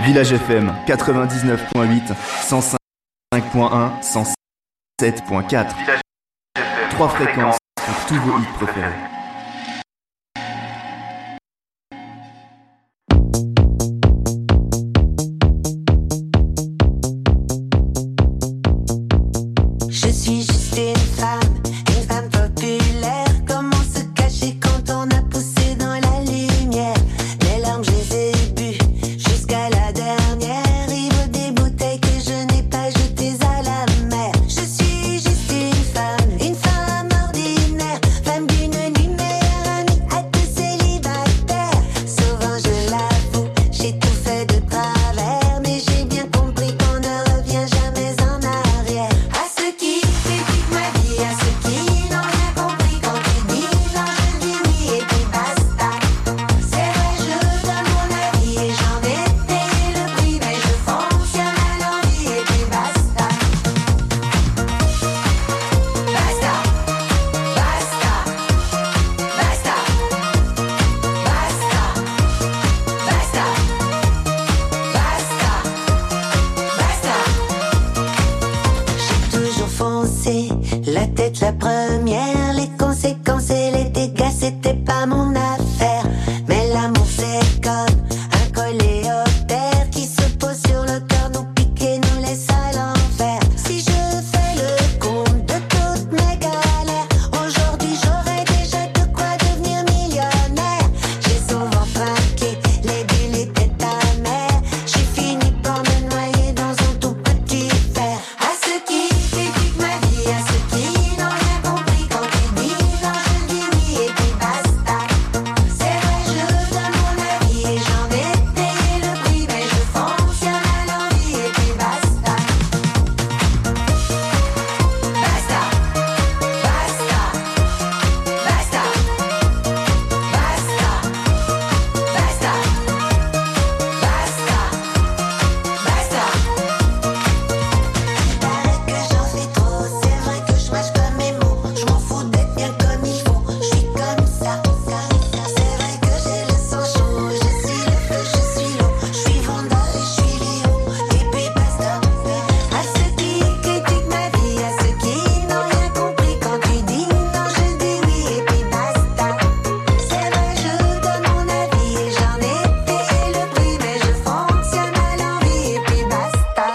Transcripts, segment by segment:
Village FM 99.8, 105.1, 107.4. Trois fréquences pour tous vos hits préférés. Je suis juste une femme populaire. Comment se cacher quand on a poussé dans la lumière? Les larmes, je les ai bues jusqu'à la dernière. Il vaut des bouteilles que je n'ai pas jetées à la mer. Je suis juste une femme ordinaire, femme d'une nuit, meilleure amie à tous célibataires. Souvent je l'avoue, j'ai tout fait de travers, mais j'ai bien compris qu'on ne revient jamais en arrière. À ceux qui critiquent ma vie, à ceux qui n'ont rien compris quand tu dis non, je dis oui et puis basta. C'est vrai, je donne mon avis et j'en ai payé le prix, mais je fonctionne à l'envie et puis basta. Basta, basta, basta, basta, basta, basta. J'ai toujours foncé, la tête la première. Les conséquences et les dégâts, c'était pas mon affaire. Mais l'amour, c'est comme un coléoptère qui se pose sur le cœur, nous pique et nous laisse à l'envers. Si je fais le compte de toutes mes galères, aujourd'hui j'aurais déjà de quoi devenir millionnaire. J'ai souvent trinqué, les bulles étaient amères. J'ai fini par me noyer dans un tout petit verre. À ceux qui critiquent ma vie, à ceux qui n'ont rien compris quand tu dis non, je dis oui et puis basta. C'est vrai, je donne mon avis et j'en ai payé le prix, mais je fonctionne à l'envie et puis basta. Basta, basta, basta, basta, basta, basta. Paraît que j'en fais trop, c'est vrai que je mâche pas mes mots. Je m'en fous d'être bien comme il faut, je suis comme ça. C'est vrai que j'ai le sang chaud, je suis le feu, je suis l'eau. Je suis Vanda et je suis Léo, et puis basta. À ceux qui critiquent ma vie, à ceux qui n'ont rien compris quand tu dis non, je dis oui et puis basta. C'est vrai, je donne mon avis et j'en ai payé le prix, mais je fonctionne à l'envie et puis basta.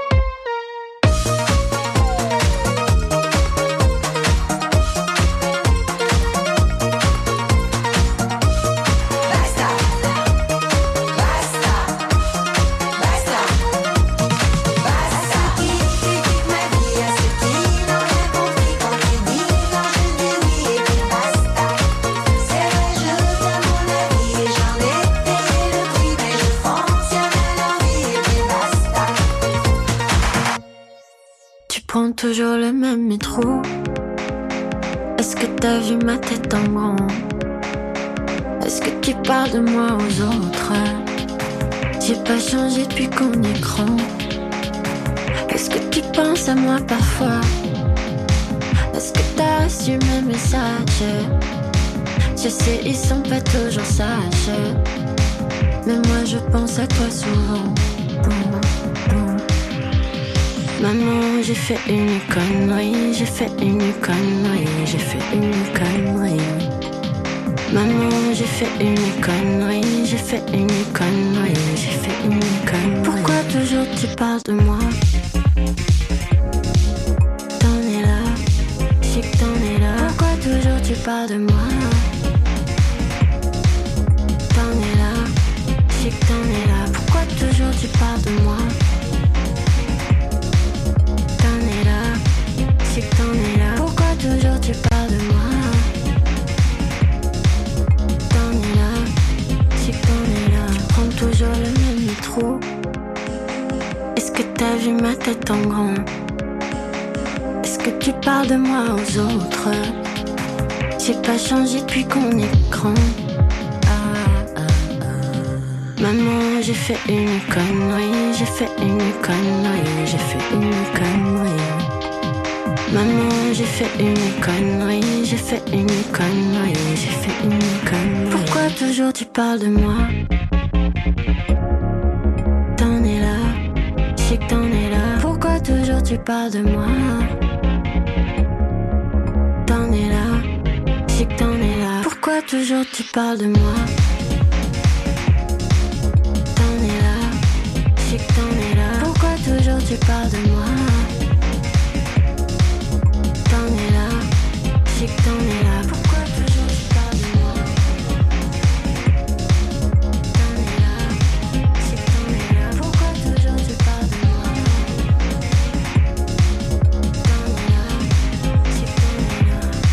Basta, basta, basta, basta. Qui critique ma vie, à ceux qui n'ont rien compris quand tu dis non, je dis oui et puis basta. C'est vrai, je donne mon avis et j'en ai payé le prix, mais je fonctionne à l'envie et puis basta. Tu prends toujours le même métro. Est-ce que t'as vu ma tête en grand? Est-ce que tu parles de moi aux autres? J'ai pas changé depuis qu'on est grand. Est-ce que tu penses à moi parfois? Est-ce que t'as reçu mes messages? Je sais, ils sont pas toujours sages, mais moi je pense à toi souvent. Maman, j'ai fait une connerie, j'ai fait une connerie, j'ai fait une connerie. Maman, j'ai fait une connerie, j'ai fait une connerie, j'ai fait une connerie. Pourquoi toujours tu parles de moi? T'en es là, je sais que t'en es là. Pourquoi toujours tu parles de moi? T'en es là, je sais que t'en es là. Pourquoi toujours tu parles de moi? T'en es là, je sais que t'en es là. Pourquoi toujours tu parles de moi? T'en es là, je sais que t'en es là. Tu prends toujours le même métro. Est-ce que t'as vu ma tête en grand? Est-ce que tu parles de moi aux autres? J'ai pas changé depuis qu'on est grand. Maman, j'ai fait une connerie, j'ai fait une connerie, j'ai fait une connerie. Maman, j'ai fait une connerie, j'ai fait une connerie, j'ai fait une connerie. Pourquoi toujours tu parles de moi? T'en toujours tu parles de moi. T'en es là, je sais que t'en es là. Pourquoi toujours tu parles de moi? T'en es là, je sais que t'en es là. Pourquoi toujours tu parles de moi? T'en es là, je sais que t'en es là. Pourquoi toujours tu parles de moi? T'en es là, je sais que t'en es là. Pourquoi toujours tu parles de moi? T'en es là, je sais que t'en es là.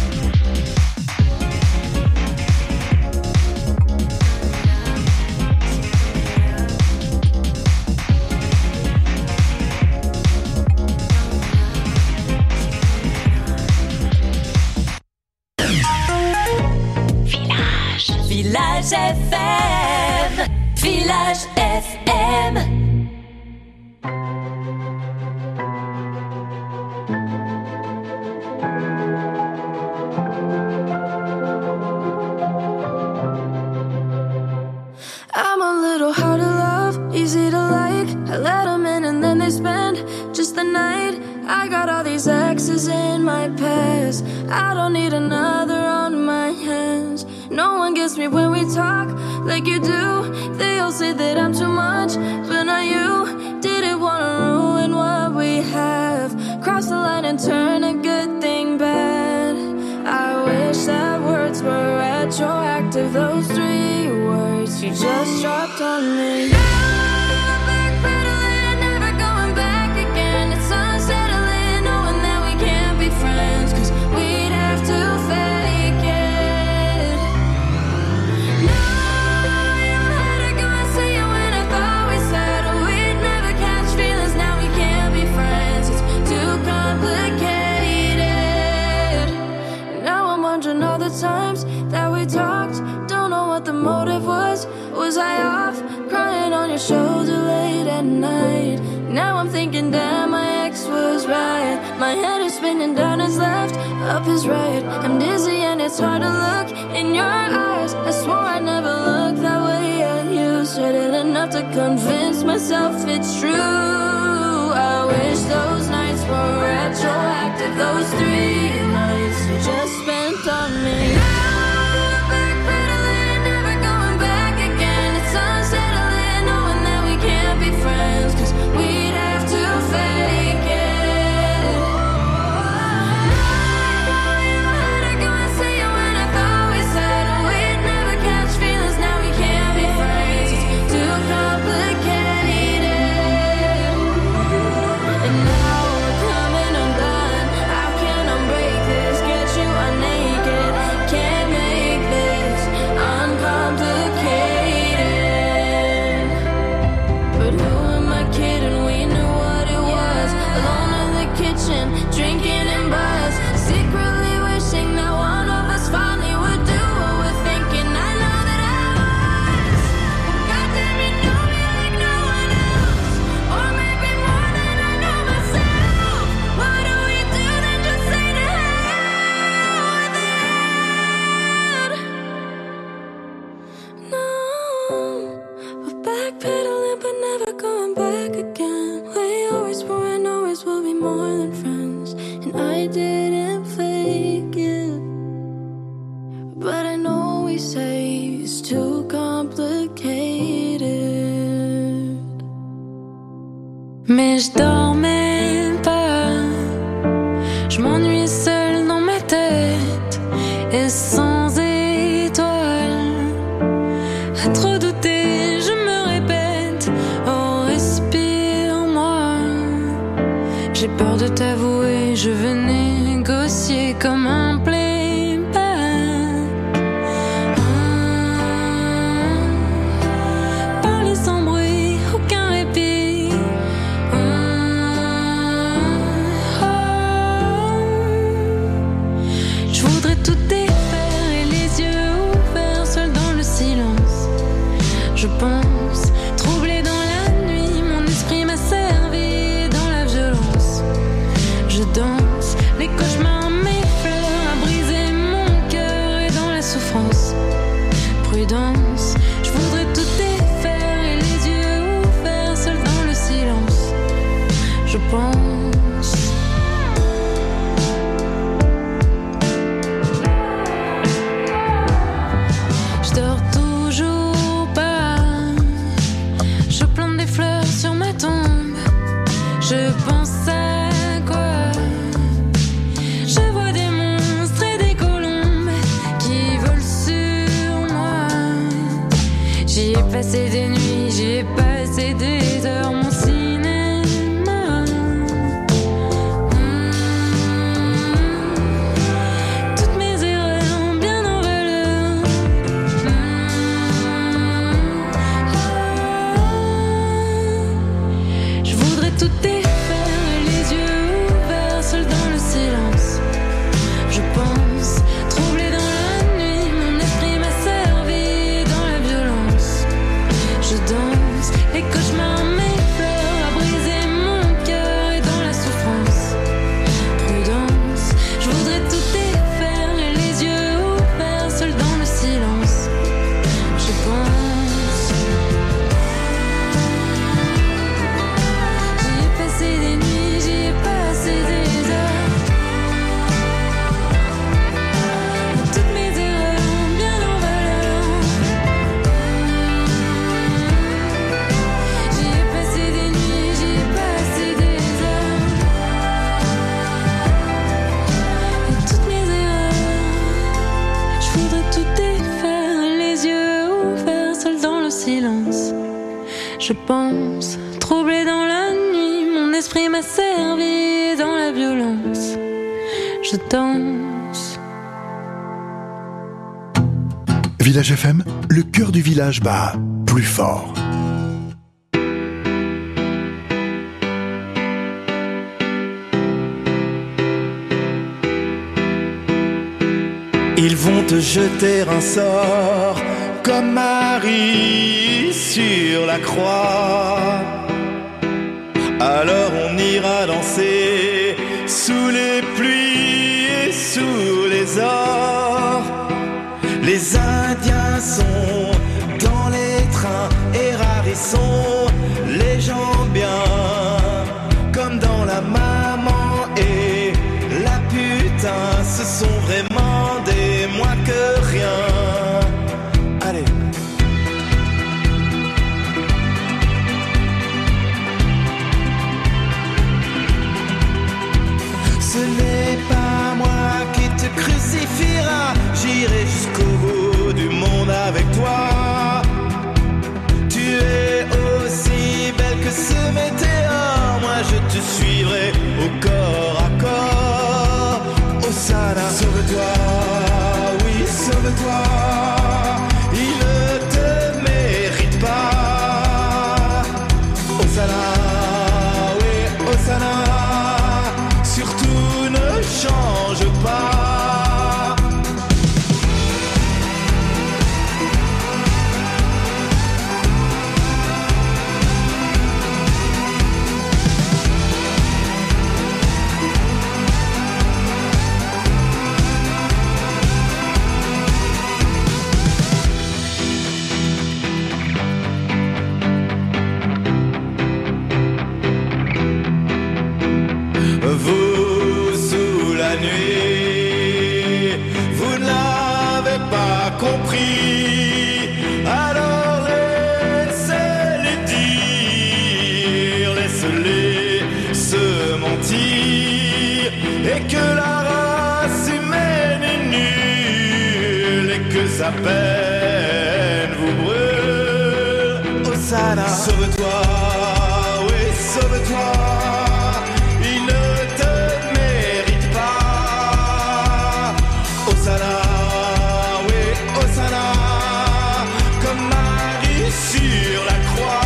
Village FM, Village FM. I'm a little hard to love, easy to like. I let them in and then they spend just the night. I got all these exes in my past. I don't need another on my hands. No one gets me when we talk like you do. They all say that I'm too much, but not you. Didn't wanna ruin what we have. Cross the line and turn a good thing bad. I wish that words were retroactive. Those 3 words you just dropped on me. Backpedaling, never going back again. It's unsettling knowing that we can't be friends, 'cause we'd have to fake it. No, you had to go and say it when I thought we said we'd never catch feelings. Now we can't be friends. It's too complicated. Now I'm wondering all the times that we talked. Don't know what the motive was. Was I off, crying on your shoulder late at night? Now I'm thinking, damn, my ex was right. My head is spinning down his left, up his right. I'm dizzy and it's hard to look in your eyes. I swore I never looked that way at you. Said it enough to convince myself it's true. I wish those nights were retroactive. Those 3 nights you just spent on me. Backpedaling, never going back again. It's unsettling knowing that we can't be friends, 'cause we'd have to fake it. No, you had to go and say it when I thought we said we'd never catch feelings. Now we can't be friends. It's too complicated. And now we're coming undone. How can I break this? Get you unnaked. Can't make this uncomplicated. But who am I kidding? We knew what it was. Alone in the kitchen, drinking and buzz. Secretly wishing that one of us finally would do what we're thinking. I know that I was. Goddamn, you know me like no one else. Or maybe more than I know myself. What do we do then? Just say to hell with it. No, we're backpedaling but never going back again. We always were and always will be more than friends. And I didn't fake it, but I know we say it's too complicated. Mais je dormais pas, je m'ennuyais seule dans ma tête et sans étoiles. À trop douter, je me répète, oh respire-moi. J'ai peur de t'avouer, je veux négocier comme un playback. Parler sans bruit, aucun répit. Je voudrais tout défaire et les yeux ouverts, seul dans le silence. Je pense, troublé dans la nuit, mon esprit m'a servi dans la violence. Je danse, les cauchemars m'effleurent, à briser mon cœur et dans la souffrance. Prudence, je voudrais tout défaire et les yeux ouverts, seul dans le silence. Je pense, J'y ai passé des nuits, j'y ai passé des heures, mon cinéma. Toutes mes erreurs bien en valeur. Je voudrais tout défaire, les yeux ouverts, seul dans le silence. Je pense, troublé dans la nuit, mon esprit m'a servi dans la violence. Je danse, les cauchemars m'effleurent, à briser mon cœur et dans la souffrance. Prudence, je voudrais tout défaire, les yeux ouverts, seul dans le silence. Je pense, j'y ai passé des nuits, j'y ai passé des heures. Toutes mes erreurs bien en valeur. J'y ai passé des nuits, j'y ai passé des heures. Et toutes mes erreurs, je voudrais tout défaire, les yeux ouverts, seul dans le silence. Je pense, troublé dans la nuit, mon esprit m'a servi dans la violence. Je danse. Village FM, le cœur du village bat plus fort. Ils vont te jeter un sort comme Marie sur la croix. Alors on ira danser sous les pluies et sous les ors. Les Indiens sont dans les trains et rares ils sont les gens bien, comme dans la maman et la putain. Ce sont vraiment des moins que rien. Allez. Ce n'est pas moi qui te crucifiera, j'irai jusqu'au bout du monde avec toi. Tu es aussi belle que ce météore, moi je te suivrai au corps à corps. Hosanna, sauve-toi, oui sauve-toi, il ne te mérite pas. Hosanna, oui Hosanna, surtout ne change pas. Vous, sous la nuit, vous n'avez pas compris. Alors laissez-les dire, laissez-les se mentir. Et que la race humaine est nulle et que sa peine vous brûle. Hosanna, sauve-toi, oui sauve-toi. Hosanna, oui, Hosanna, comme Marie sur la croix.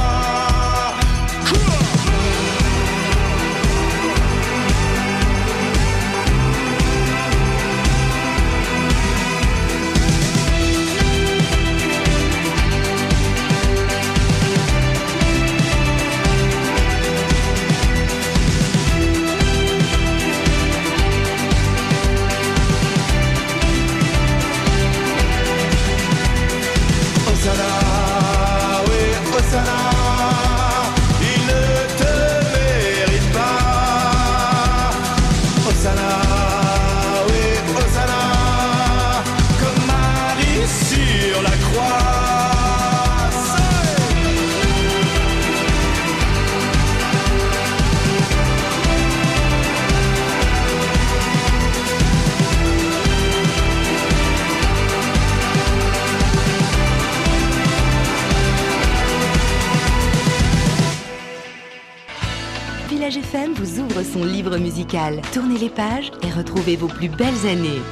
Village FM vous ouvre son livre musical. Tournez les pages et retrouvez vos plus belles années.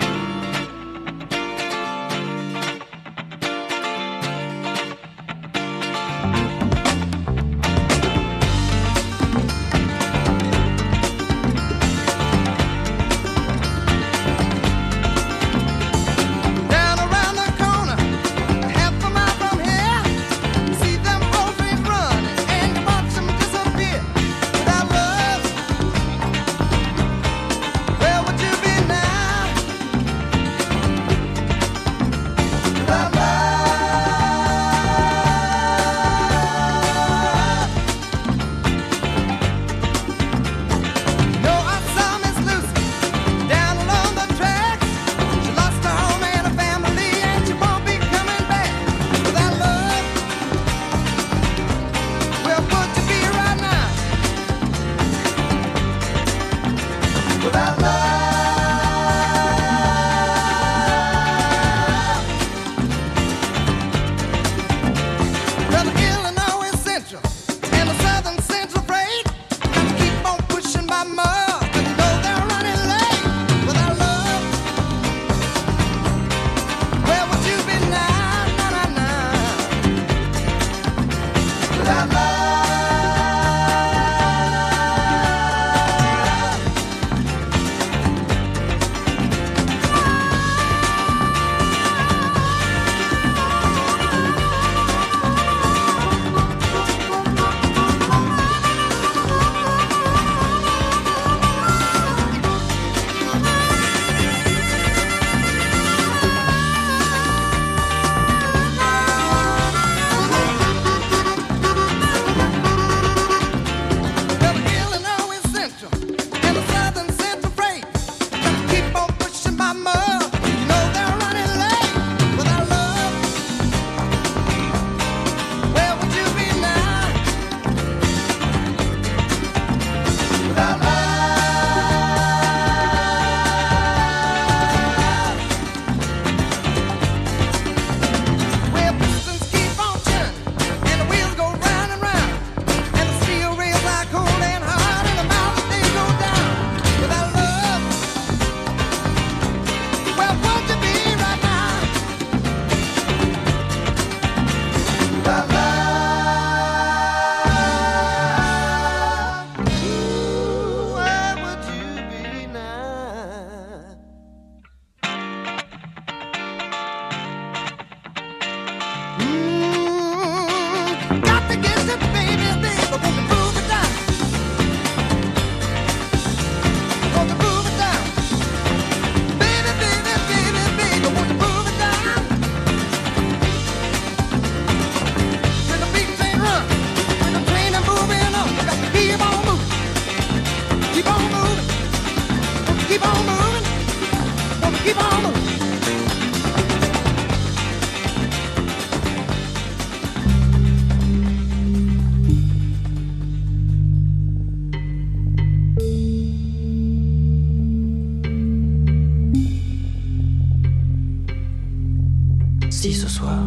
Si ce soir,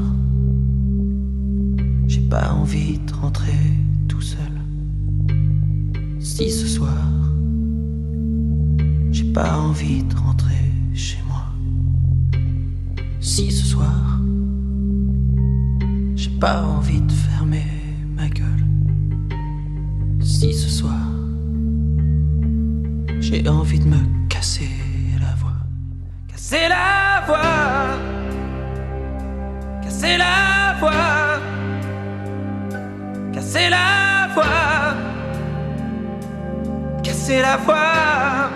j'ai pas envie de rentrer tout seul. Si ce soir, j'ai pas envie de rentrer chez moi. Si ce soir, j'ai pas envie de fermer ma gueule. Si ce soir, j'ai envie de me casser la voix. Casser la voix. Casser la voix. Casser la voix. Casser la voix.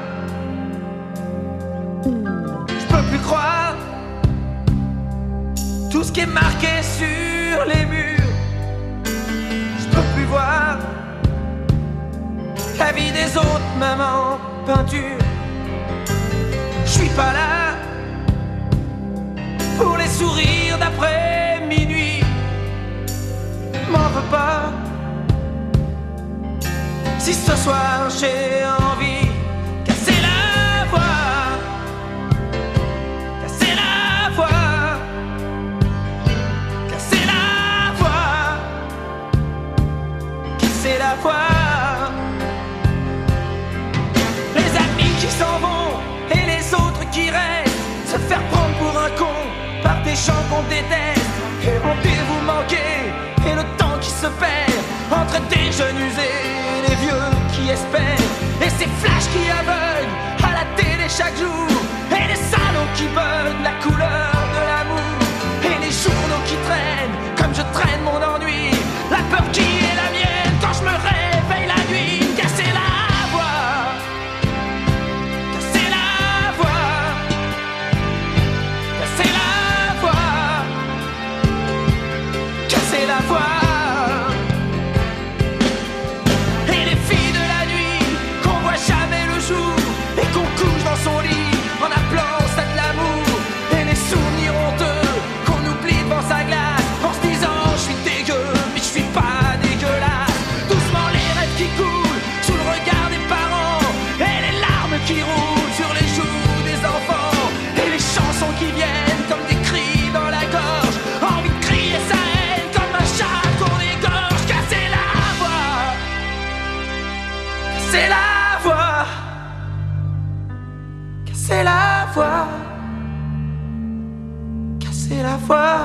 Je peux plus croire tout ce qui est marqué sur les murs. Je peux plus voir la vie des autres, même en peinture. Je suis pas là pour les sourires d'après minuit. M'en veux pas si ce soir j'ai envie. Casser la voix. Casser la voix. Casser la voix. Casser la voix. les gens qu'on déteste, et le rendez-vous manqué, et le temps qui se perd entre des jeunes usés et les vieux qui espèrent, et ces flashs qui aveuglent à la télé chaque jour, et les salons qui veulent la couleur de l'amour, et les journaux qui traînent comme je traîne mon ennui, la peur qui est la mienne quand je me réveille la nuit. Casser la voix, casser la voix, casser la voix, casser la voix. Et les filles de la nuit qu'on voit jamais le jour et qu'on couche dans son lit en appelant ça de l'amour, et les souvenirs honteux qu'on oublie devant sa glace en se disant je suis dégueu mais je suis pas dégueulasse. Doucement les rêves qui coulent sous le regard des parents, et les larmes qui roulent sur les joues des enfants, et les chansons qui viennent comme des cris dans la gorge, envie de crier sa haine comme un chat qu'on égorge. Casser la voix, casser la voix, casser la voix, casser la voix.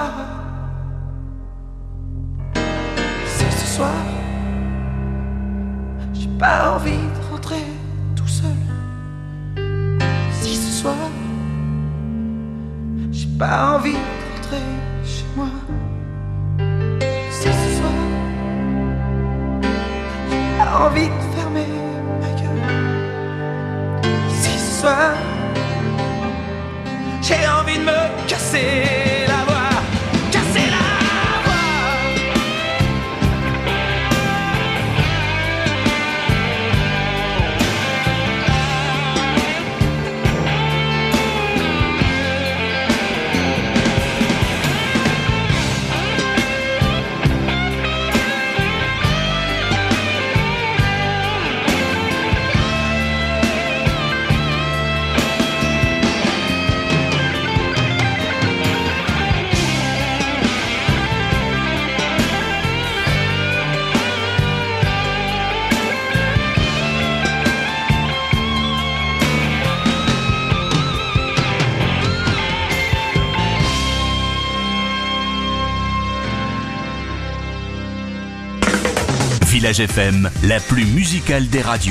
C'est ce soir, j'ai pas envie de rentrer tout seul. Si ce soir, j'ai pas envie de rentrer chez moi. Si ce soir, j'ai pas envie de fermer ma gueule. Si ce soir, j'ai envie de me casser la voix, casser la voix. Village FM, la plus musicale des radios.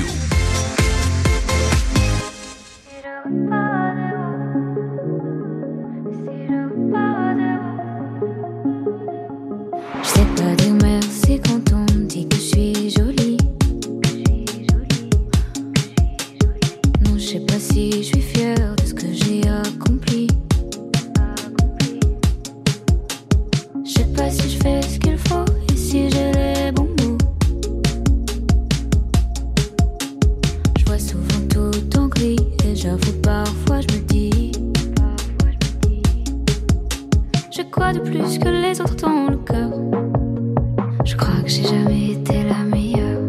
Je sais pas dire merci quand on me dit que je suis jolie. Non, je sais pas si je suis fière de ce que j'ai accompli. Je sais pas si je fais ce qu'il faut et si j'ai les bons mots. Je vois souvent tout en gris et j'avoue parfois je me dis, j'ai quoi de plus que les autres dans le cœur? Je crois que j'ai jamais été la meilleure.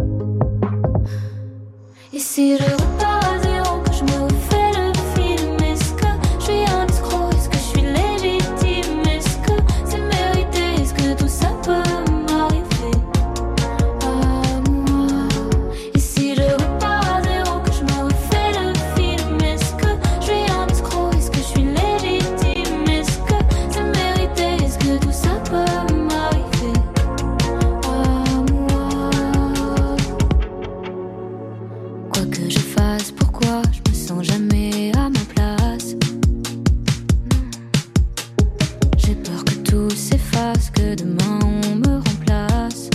Et si je repars à zéro, que je me refais le film, est-ce que je suis un escroc? Est-ce que je suis légitime? Est-ce que c'est mérité? Est-ce que tout ça peut m'arriver à moi? Et si je repars à zéro, que je me refais le film, est-ce que je suis un escroc? Est-ce que je suis légitime? Est-ce que c'est mérité? Est-ce que tout ça peut m'arriver à moi? Quoi que je fasse, pourquoi je me sens jamais à ma place? J'ai peur que tout s'efface, que demain on me remplace.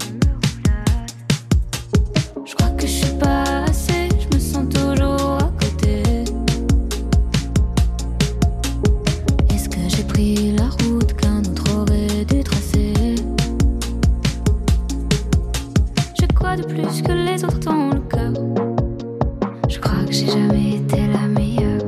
Je crois que je suis pas assez, je me sens toujours à côté. Est-ce que j'ai pris la route qu'un autre aurait dû tracer? J'ai quoi de plus que les autres dans le cœur? Je crois que j'ai jamais été la meilleure.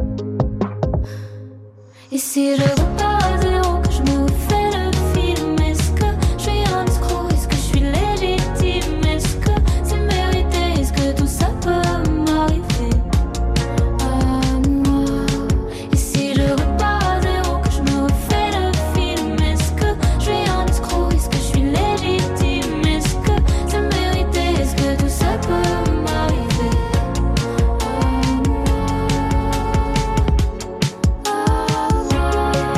Et si je repars à zéro, que je me refais le film, est-ce que je suis un escroc? Est-ce que je suis légitime? Est-ce que c'est mérité? Est-ce que tout ça peut m'arriver à moi? Et si je repars à zéro, que je me refais le film, est-ce que je suis un escroc? Est-ce que je suis légitime? Est-ce que c'est mérité? Est-ce que tout ça peut m'arriver à moi?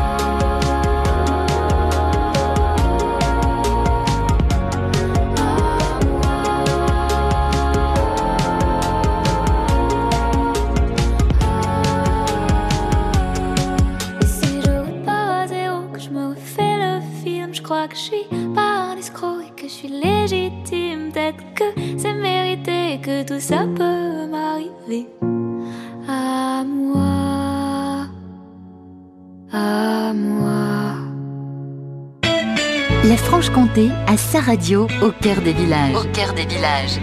pas un escroc et que je suis légitime. Peut-être que c'est mérité et que tout ça peut m'arriver. À moi, à moi. La Franche-Comté a sa radio au cœur des villages. Au cœur des villages.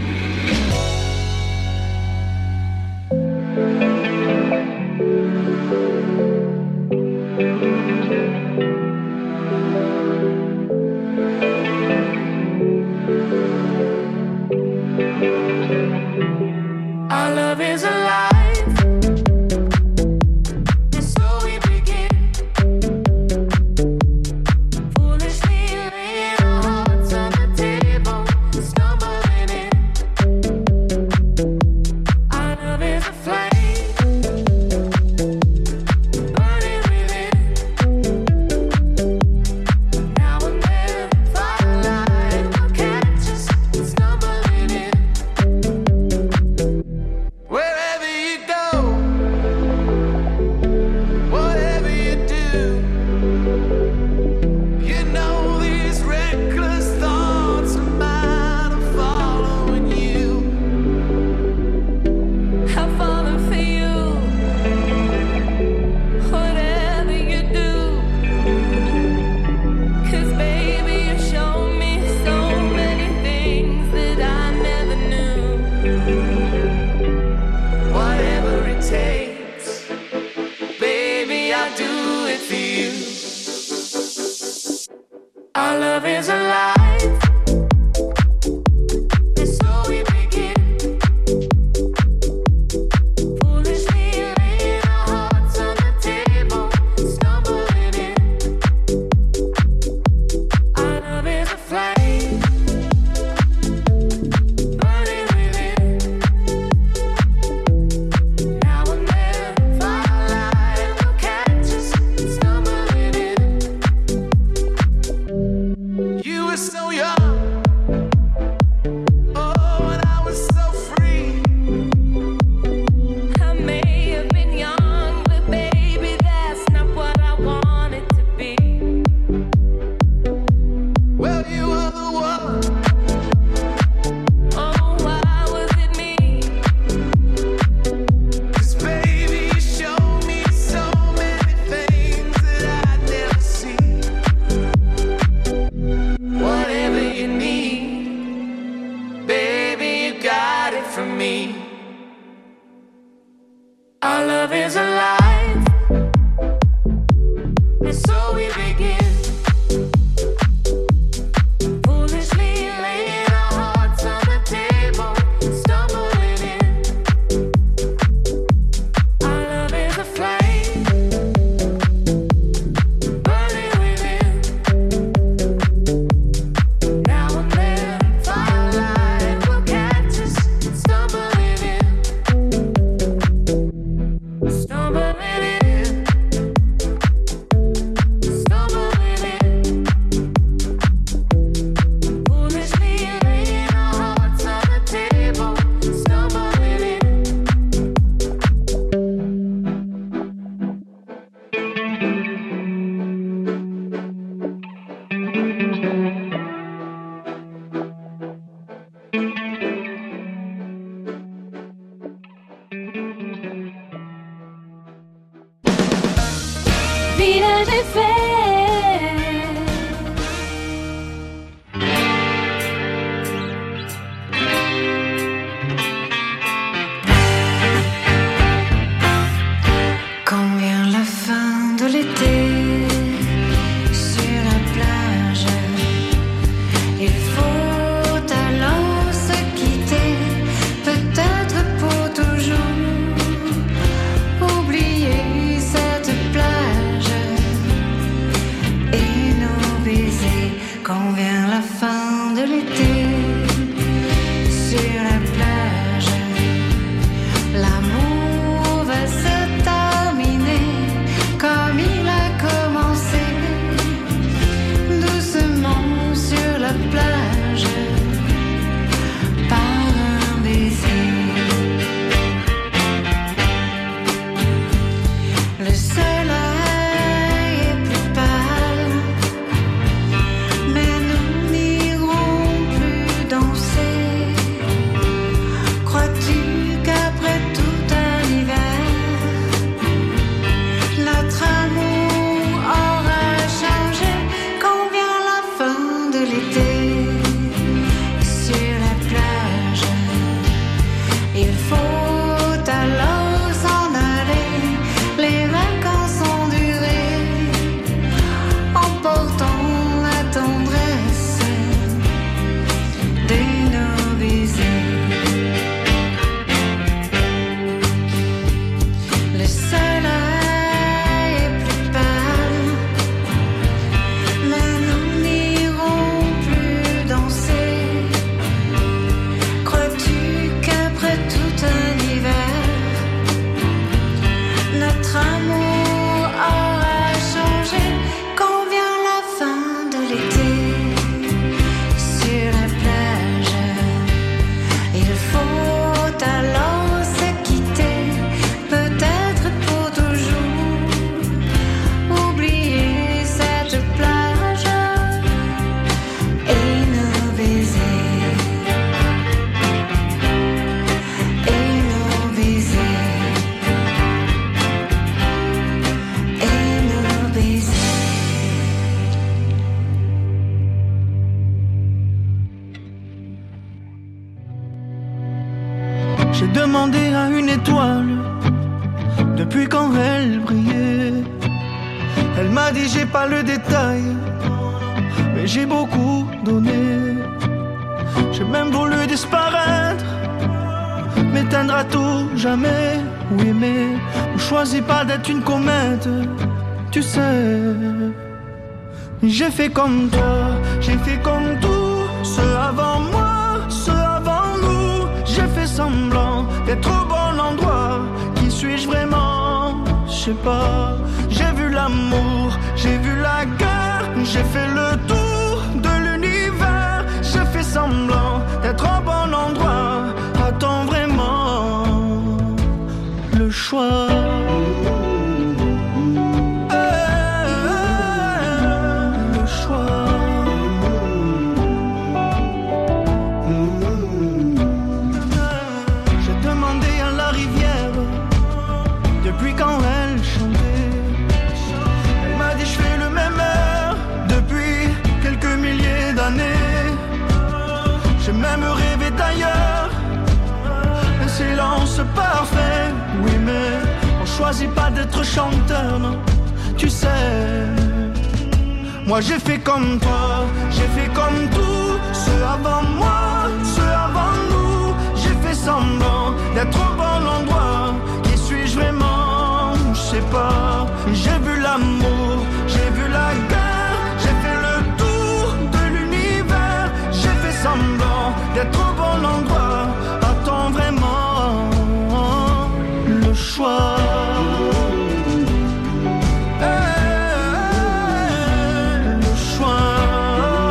Our love is alive, and so we begin. Foolishly laying our hearts on the table, stumbling in. Our love is a flame, burning within. Now and then, firelight will catch us stumbling in. Wherever you go, whatever you do, you know these reckless thoughts of mine are following you. I'm falling for you, whatever you do. 'Cause baby, you show me so many things that I never knew. Whatever it takes, baby, I'll do it for you. Our love is alive, and so we begin. Foolishly laying our hearts on the table, stumbling in. Our love is a flame, burning within. Now and then, firelight will catch us stumbling in. You were so young, oh, and I was so free. I may have been young, but baby, that's not what I wanted to be. Well, you were the one. Oh, why was it me? 'Cause baby, you showed me so many things that I'd never seen. Whatever you need, baby, you got it from me. Our love is alive, and so we begin. Foolishly laying our hearts on the table, stumbling in. Our love is a flame, burning within. Now and then, firelight will catch us stumbling in. Stumbling in. Stumbling in. Foolishly laying our hearts on the table, stumbling in. Village FM. Quand vient la fin de l'été, sur la plage, il faut alors se quitter, peut-être pour toujours, oublier cette plage et nos baisers. Quand vient la fin de l'été, sur la plage, l'amour va se terminer comme il a commencé, doucement sur la plage, par un baiser. Le soleil est plus pâle, mais nous demandé à une étoile depuis quand elle brillait. Elle m'a dit j'ai pas le détail, mais j'ai beaucoup donné. J'ai même voulu disparaître, m'éteindre à tout jamais. Oui mais on choisit pas d'être une comète, tu sais. J'ai fait comme toi, j'ai fait comme tous ceux avant moi, ceux avant nous. J'ai fait semblant d'être au bon endroit. Qui suis-je vraiment? Je sais pas. J'ai vu l'amour, j'ai vu la guerre, j'ai fait le tour de l'univers. J'ai fait semblant d'être au bon endroit. A-t-on vraiment le choix? Silence parfait, oui mais on choisit pas d'être chanteur, non, tu sais. Moi j'ai fait comme toi, j'ai fait comme tous ceux avant moi, ceux avant nous. J'ai fait semblant d'être au bon endroit. Qui suis-je vraiment? Je sais pas. J'ai vu l'amour, j'ai vu la guerre, j'ai fait le tour de l'univers. J'ai fait semblant d'être au bon endroit. A-t-on vraiment le choix? Le choix.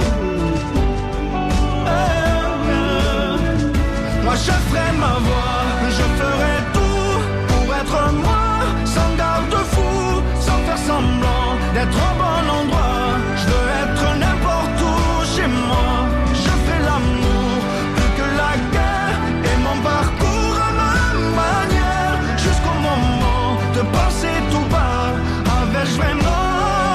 Moi je ferai ma voix, je ferai tout pour être moi, sans garde-fou, sans faire semblant d'être au bon endroit. Je veux être n'importe où chez moi. Je fais l'amour plus que la guerre et mon parcours à ma manière, jusqu'au moment de penser tout bas. Avais-je vraiment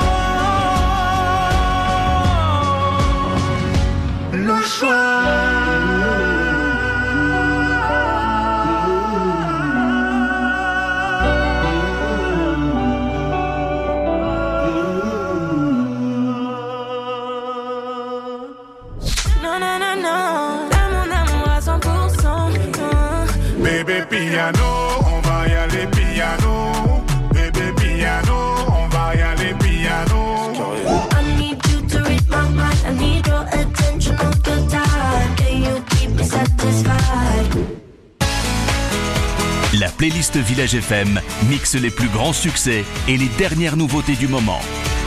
le choix? Piano, on va y aller piano. Bébé piano, on va y aller piano. I need you to read my mind. I need your attention all the time. Can you keep me satisfied? La playlist Village FM mixe les plus grands succès et les dernières nouveautés du moment.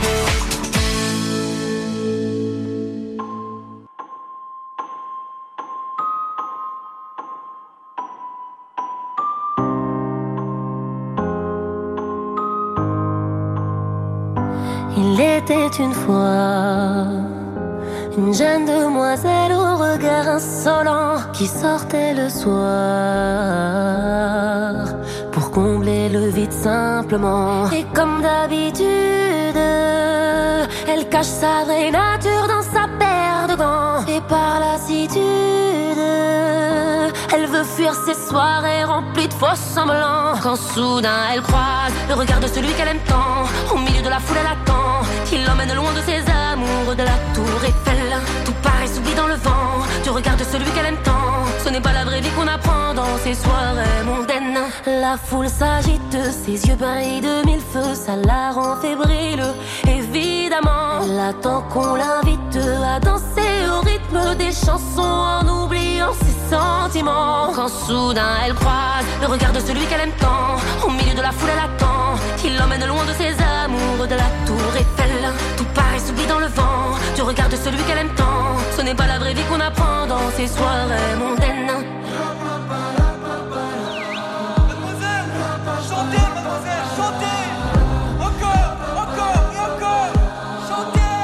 Il était une fois une jeune demoiselle au regard insolent qui sortait le soir pour combler le vide simplement. Et comme d'habitude, elle cache sa vraie nature dans sa paire de gants. Et par lassitude, elle veut fuir ses soirées remplies de faux semblants. Quand soudain elle croise le regard de celui qu'elle aime tant, au milieu de la foule elle attend qu'il l'emmène loin de ses amours, de la tour Eiffel. Tout paraît s'oublie dans le vent du regard de celui qu'elle aime tant. Ce n'est pas la vraie vie qu'on apprend dans ces soirées mondaines. La foule s'agite, ses yeux brillent de mille feux, ça la rend fébrile. Évidemment, elle attend qu'on l'invite à danser au rythme des chansons en oubliant ses sentiments. Quand soudain elle croise le regard de celui qu'elle aime tant, au milieu de la foule elle attend qu'il l'emmène loin de ses amours, de la tour Eiffel. Tout paraît s'oublie dans le vent du regard de celui qu'elle aime tant. Ce n'est pas la vraie vie qu'on apprend dans ces soirées mondaines. Chantez, mademoiselle, chantez. Encore, encore et encore. Chantez.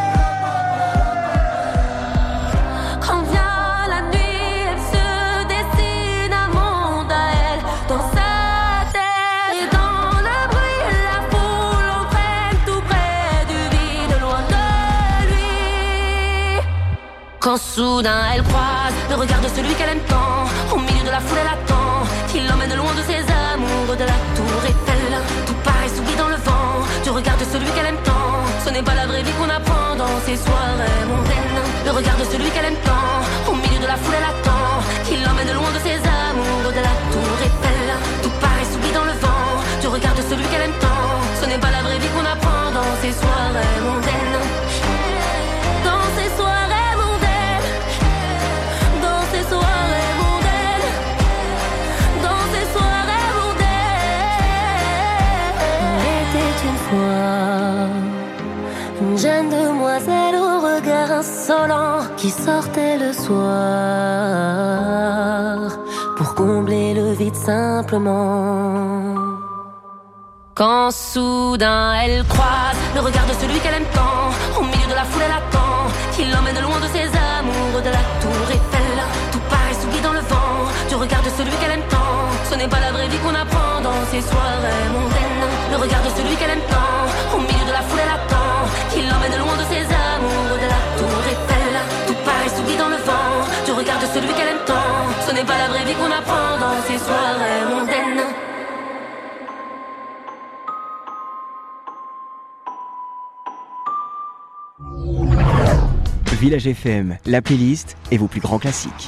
Quand vient la nuit, elle se dessine un monde à elle dans sa tête. Et dans le bruit, la foule entraîne tout près du vide, loin de lui. Quand soudain elle croise le regard de celui qu'elle aime tant. Au milieu de la foule elle attend qu'il l'emmène loin de ses amours. De la tour Eiffel, tout paraît s'oublie dans le vent du regard de celui qu'elle aime tant. Ce n'est pas la vraie vie qu'on apprend dans ces soirées mondaines. Le regard de celui qu'elle aime tant. Au milieu de la foule elle attend qu'il l'emmène loin de ses amours. De la tour Eiffel, tout paraît s'oublie dans le vent du regard de celui qu'elle aime tant. Ce n'est pas la vraie vie qu'on apprend dans ces soirées mondaines. Dans ces soirées mondaines. Dans ces soirées mondaines. Dans ces soirées mondaines. Il était une fois une jeune demoiselle au regard insolent qui sortait le soir pour combler le vide simplement. Quand soudain elle croise le regard de celui qu'elle aime tant. Au milieu de la foule elle attend qu'il l'emmène loin de ses amours. De la tour Eiffel, tout paraît s'oublie dans le vent du regard de celui qu'elle aime tant. Ce n'est pas la vraie vie qu'on apprend dans ces soirées mondaines. Le regard de celui qu'elle aime tant. Au milieu de la foule elle attend qu'il l'emmène loin de ses amours. De la tour Eiffel, tout paraît s'oublie dans le vent du regard de celui qu'elle aime tant. Ce n'est pas la vraie vie qu'on apprend dans ces soirées mondaines. Village FM, la playlist et vos plus grands classiques.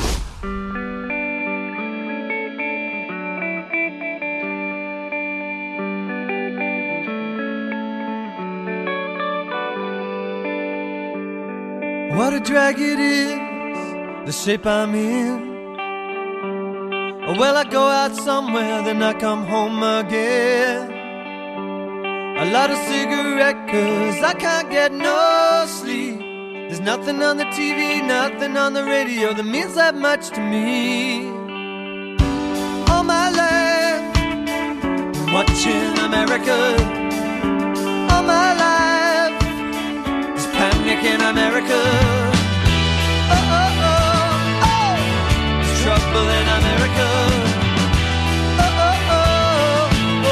What a drag it is, the shape I'm in. Well, I go out somewhere, then I come home again. I light a cigarette 'cause I can't get no sleep. There's nothing on the TV, nothing on the radio that means that much to me. All my life, watching America. All my life, there's panic in America. Oh, oh, oh, oh, there's trouble in America. Oh, oh, oh,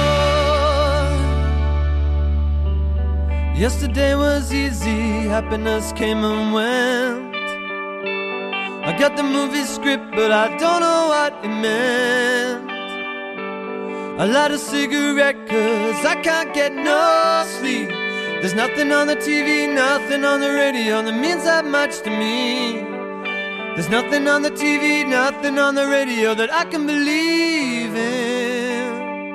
oh. Yesterday was easy, happiness came and went. I got the movie script, but I don't know what it meant. I light a cigarette 'cause I can't get no sleep. There's nothing on the TV, nothing on the radio that means that much to me. There's nothing on the TV, nothing on the radio that I can believe in.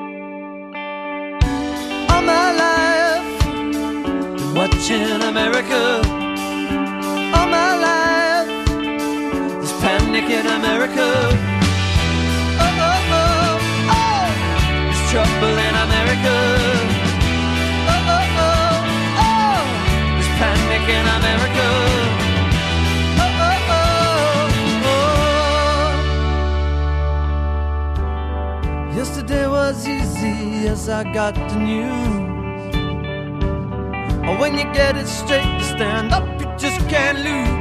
All my life, been watching America. All my life, there's panic in America. Oh, oh, oh, oh, there's trouble in America. Oh, oh, oh, oh, there's panic in America. Oh, oh, oh, oh. Yesterday was easy as I got the news. Oh, when you get it straight to stand up, you just can't lose.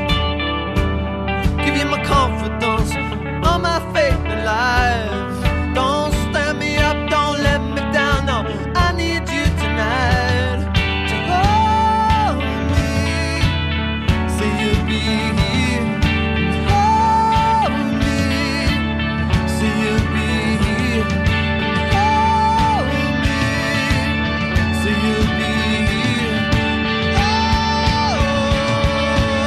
Give you my confidence, all my faith in life. Don't stand me up, don't let me down, no, I need you tonight. To hold me, say you'll be here. Hold me, say you'll be here. Hold me, say you'll be here. Oh,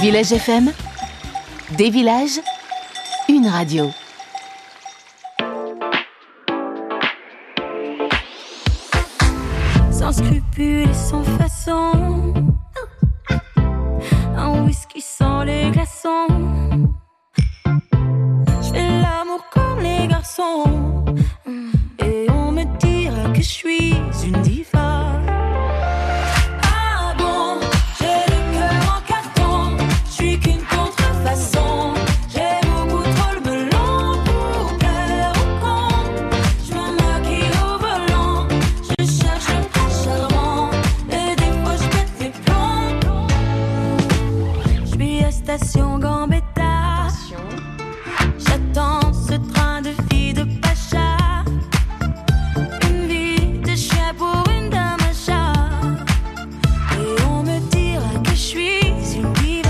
Village FM, des villages, une radio. Sans scrupules et sans façon, un whisky sans les glaçons. Je fais l'amour comme les garçons, et on me dira que je suis une diva. Ah bon, j'ai le cœur en carton, je suis qu'une contrefaçon. J'ai beaucoup trop le melon pour plaire au con. Je me maquille au volant, je cherche un prince charmant, et des fois je pète les plombs. Je suis à station Gambetta, j'attends ce train de filles de Pacha. Une vie de chien pour une dame à chat, et on me dira que je suis une diva.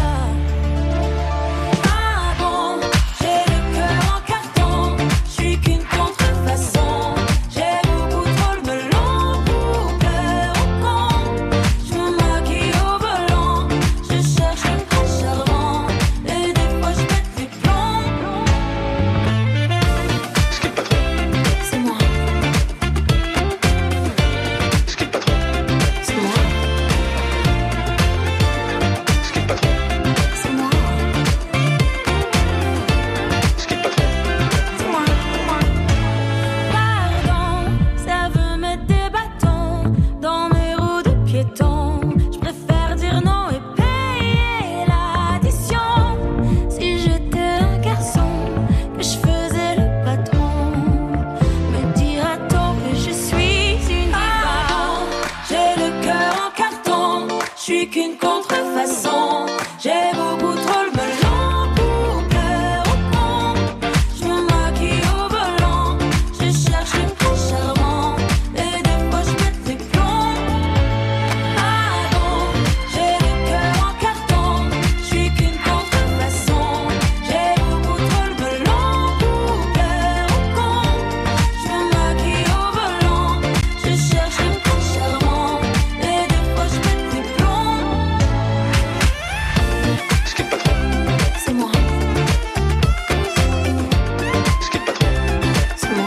Ah bon, j'ai le cœur en carton, je suis qu'une contrefaçon. J'ai beaucoup trop le melon pour plaire au con. Je me maquille au volant, je cherche un prince charmant, et des fois je pète les plombs. C'est moi. C'est moi. C'est moi. C'est moi. Pardon, ça veut mettre des bâtons dans mes roues de piéton. Je préfère dire non et payer l'addition. Si j'étais un garçon, que je faisais le patron, me dira-t-on que je suis une diva. J'ai le cœur en carton, je suis qu'une contrefaçon. J'ai beaucoup trop le melon pour plaire au con. Je me maquille au volant, je cherche le prince charmant, et des fois je pète les plombs. Ah bon, j'ai le cœur en carton, je suis qu'une contrefaçon. J'ai beaucoup trop le melon pour plaire au con. Je me maquille au volant, je cherche le prince charmant, et des fois je pète les plombs. C'est moi. C'est moi.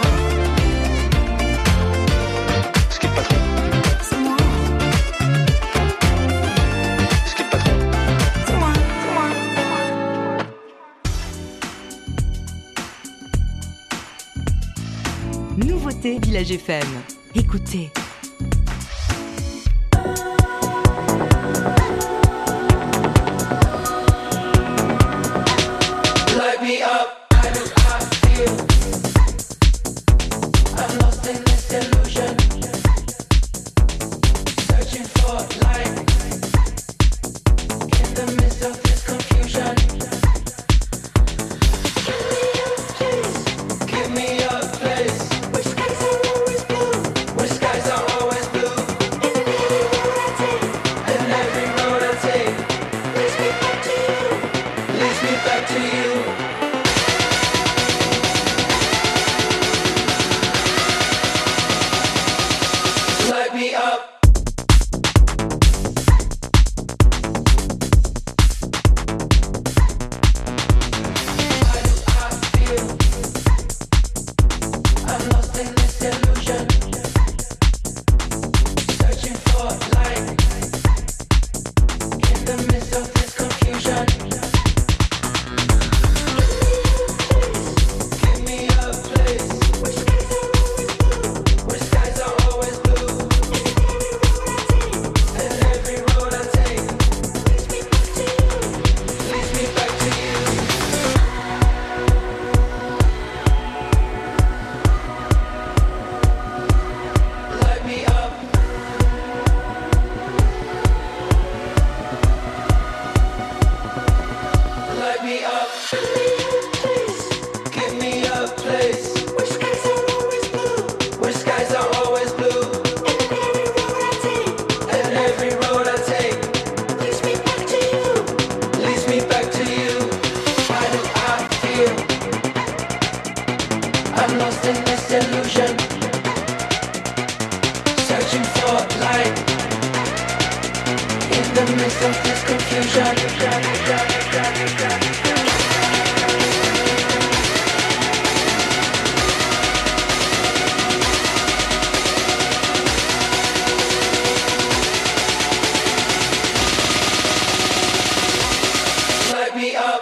C'est moi. C'est moi. Nouveauté Village FM. Écoutez. Light me up, I do I feel. I'm lost in this illusion, searching for light in the midst of this confusion. Give me a place where skies are always blue, where skies are always blue. And every road I take leads me back to you, leads me back to you. Light me up. Why do I feel I'm lost in this illusion, searching for light in the midst of this confusion. Give me a place where skies are always blue, and every road I take leads me back to you. Light me up. Light me up. Give me a place where skies are always blue, where skies are always blue. And every road I take leads me back to you, leads me back to you. Why do I feel I'm lost in this illusion, searching for light in the midst of this confusion. Light me up.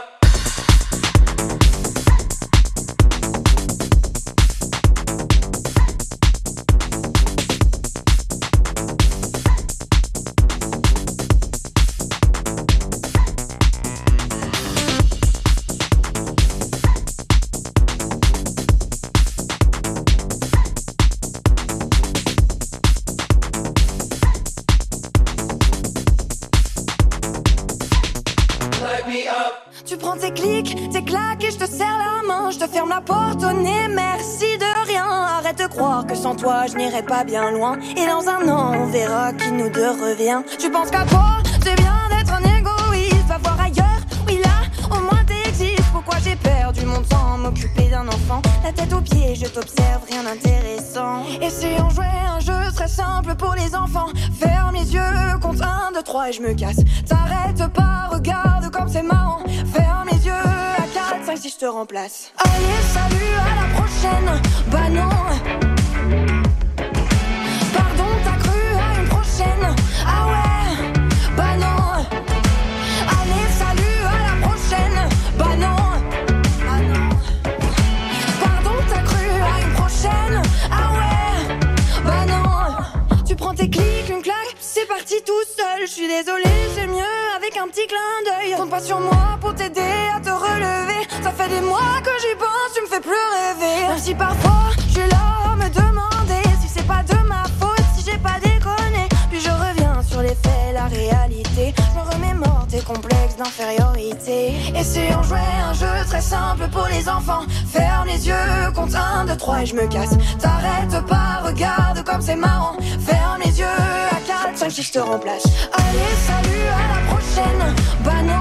Tu prends tes clics, tes claques et je te serre la main. Je te ferme la porte au nez, merci de rien. Arrête de croire que sans toi je n'irai pas bien loin. Et dans un an on verra qui nous deux revient. Tu penses qu'à toi, c'est bien d'être un égoïste. Va voir ailleurs, oui là, au moins t'existes. Pourquoi j'ai perdu mon temps, m'occuper d'un enfant. La tête aux pieds, je t'observe, rien d'intéressant. Essayons de jouer un jeu très simple pour les enfants. Ferme les yeux, compte 1, 2, 3 et je me casse. T'arrêtes pas, regarde comme c'est marrant. Ferme les yeux à 4, 5 si je te remplace. Allez, salut, à la prochaine. Bah non. Pardon, t'as cru à une prochaine. Ah ouais, bah non. Allez, salut, à la prochaine. Bah non. Ah non. Pardon, t'as cru à une prochaine. Ah ouais, bah non. Tu prends tes clics, une claque, c'est parti tout seul. Je suis désolée, c'est mieux avec un petit clin d'œil. Compte pas sur moi pour t'aider à te relever. Ça fait des mois que j'y pense, tu me fais plus rêver. Même si parfois je suis là à me demander si c'est pas de ma faute, si j'ai pas déconné. Puis je reviens sur les faits, la réalité. Je me remémore tes complexes d'infériorité. Essayons de jouer un jeu très simple pour les enfants. Ferme les yeux, compte 1, 2, 3 et je me casse. T'arrêtes pas, regarde comme c'est marrant. Ferme les yeux à 4, 5 si je te remplace. Allez, salut, à la prochaine. Bah non.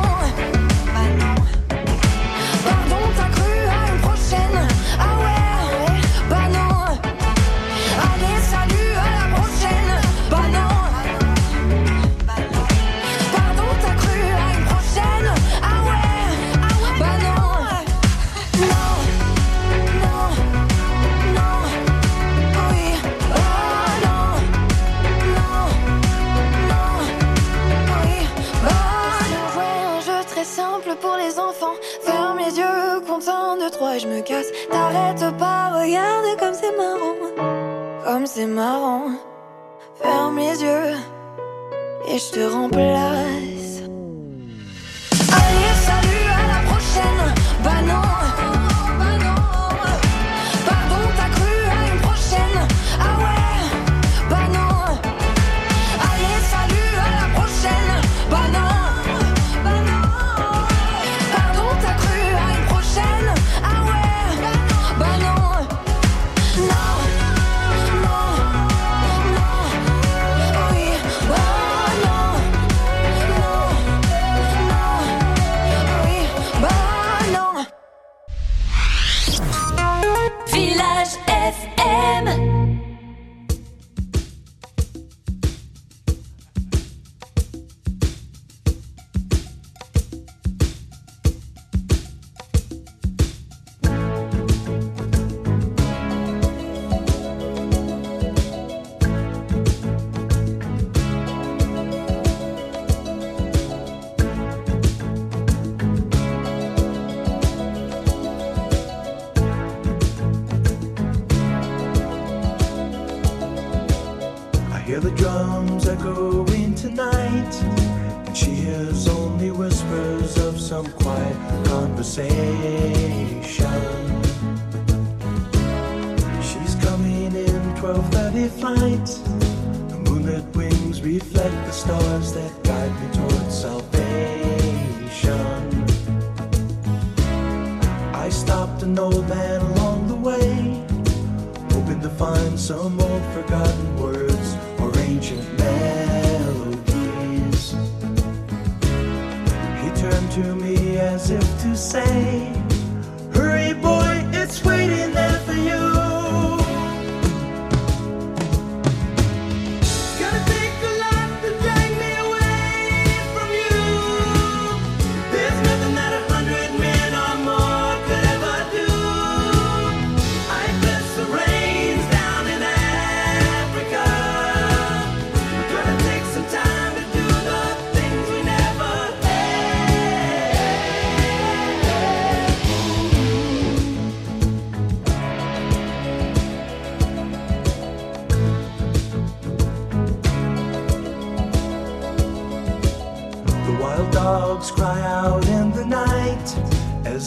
Pardon, t'as cru à une prochaine. Ah ouais, bah non. Allez, salut, à la prochaine. Bah non. Pardon, t'as cru à une prochaine. Ah ouais, bah non. Non, non, non. Oui, oh non. Non, non, oui, bah non. Jouer un jeu très simple pour les enfants. Ferme les yeux, compte 1, 2, 3 et je me casse. T'arrêtes pas, regarde comme c'est marrant. Comme c'est marrant. Ferme les yeux et je te remplace. Allez, salut, à la prochaine. Bah non. Pardon, t'as cru à une prochaine. Ah ouais, bah non. Allez, salut, à la prochaine. Bah non. Pardon, t'as cru à une prochaine. Ah ouais, bah non. Non, non, non. Oui, bah non. Non, non. Oui, bah non. Village FM. Hear the drums echoing tonight, and she hears only whispers of some quiet conversation. She's coming in 12:30 flight. The moonlit wings reflect the stars that guide me towards salvation. I stopped an old man along the way, hoping to find some old forgotten words or ancient melodies. He turned to me as if to say, hurry boy, it's waiting there for you. It's gonna take a lot to drag me away.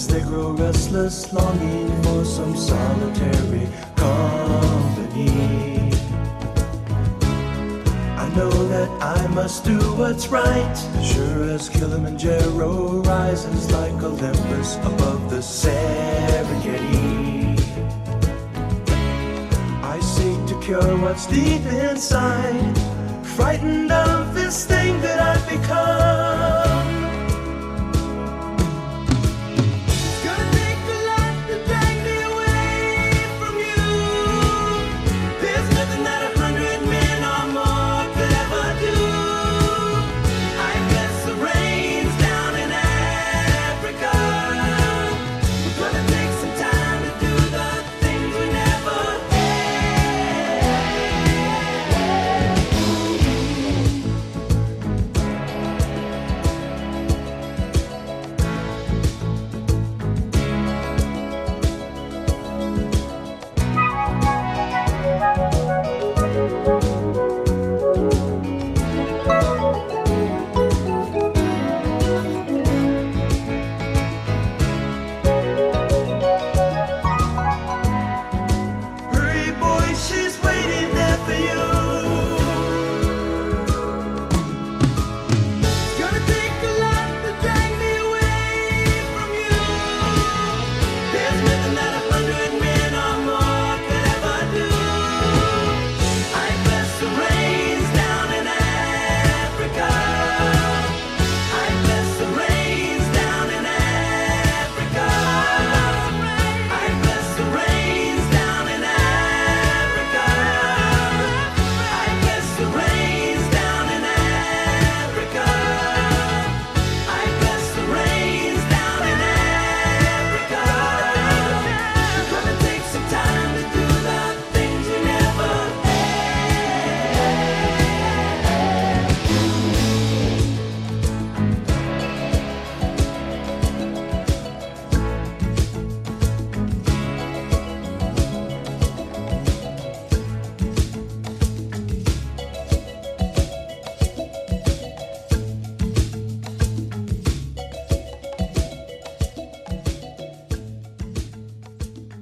as they grow restless, longing for some solitary company. I know that I must do what's right, sure as Kilimanjaro rises like Olympus above the Serengeti. I seek to cure what's deep inside, frightened of this thing that I've become.